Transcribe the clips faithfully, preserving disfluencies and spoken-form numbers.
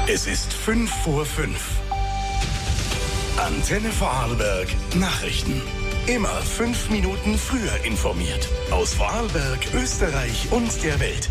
Es ist fünf vor fünf. Antenne Vorarlberg Nachrichten. Immer fünf Minuten früher informiert. Aus Vorarlberg, Österreich und der Welt.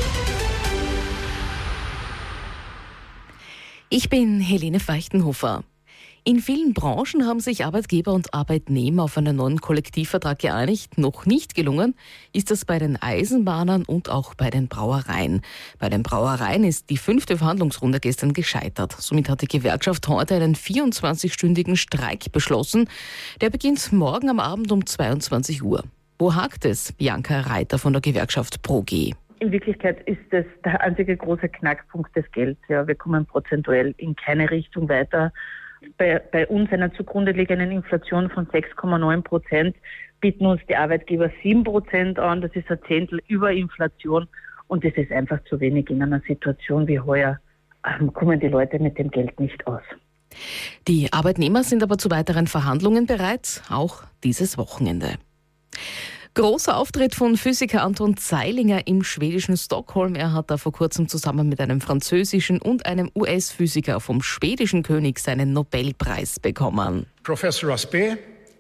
Ich bin Helene Feuchtenhofer. In vielen Branchen haben sich Arbeitgeber und Arbeitnehmer auf einen neuen Kollektivvertrag geeinigt. Noch nicht gelungen ist das bei den Eisenbahnern und auch bei den Brauereien. Bei den Brauereien ist die fünfte Verhandlungsrunde gestern gescheitert. Somit hat die Gewerkschaft heute einen vierundzwanzig-stündigen Streik beschlossen. Der beginnt morgen am Abend um zweiundzwanzig Uhr. Wo hakt es? Bianca Reiter von der Gewerkschaft ProG. In Wirklichkeit ist das der einzige große Knackpunkt des Gelds. Ja, wir kommen prozentuell in keine Richtung weiter. Bei, bei uns einer zugrunde liegenden Inflation von sechs Komma neun Prozent bieten uns die Arbeitgeber sieben Prozent an. Das ist ein Zehntel über Inflation und das ist einfach zu wenig. In einer Situation wie heuer ähm, kommen die Leute mit dem Geld nicht aus. Die Arbeitnehmer sind aber zu weiteren Verhandlungen bereit, auch dieses Wochenende. Großer Auftritt von Physiker Anton Zeilinger im schwedischen Stockholm. Er hat da vor kurzem zusammen mit einem französischen und einem U S-Physiker vom schwedischen König seinen Nobelpreis bekommen. Professor Aspe,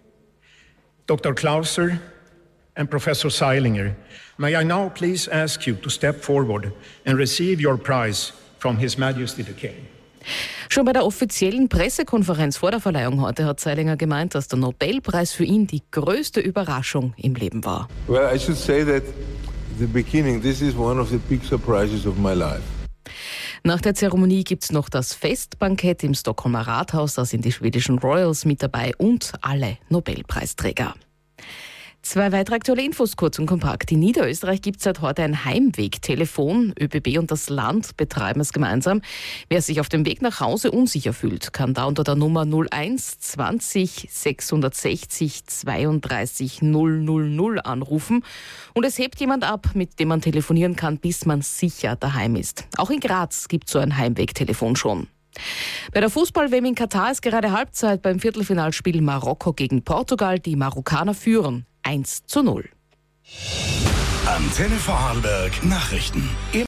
Doktor Clauser and Professor Zeilinger, may I now please ask you to step forward and receive your prize from His Majesty the King. Schon bei der offiziellen Pressekonferenz vor der Verleihung heute hat Zeilinger gemeint, dass der Nobelpreis für ihn die größte Überraschung im Leben war. Well, I should say that at the beginning, this is one of the big surprises of my life. Nach der Zeremonie gibt es noch das Festbankett im Stockholmer Rathaus. Da sind die schwedischen Royals mit dabei und alle Nobelpreisträger. Zwei weitere aktuelle Infos, kurz und kompakt. In Niederösterreich gibt es seit heute ein Heimwegtelefon. ÖBB und das Land betreiben es gemeinsam. Wer sich auf dem Weg nach Hause unsicher fühlt, kann da unter der Nummer null eins zwanzig sechshundertsechzig zweiunddreißig null null null anrufen. Und es hebt jemand ab, mit dem man telefonieren kann, bis man sicher daheim ist. Auch in Graz gibt es so ein Heimwegtelefon schon. Bei der Fußball-W M in Katar ist gerade Halbzeit beim Viertelfinalspiel Marokko gegen Portugal. Die Marokkaner führen eins zu null. Antenne Vorarlberg Nachrichten.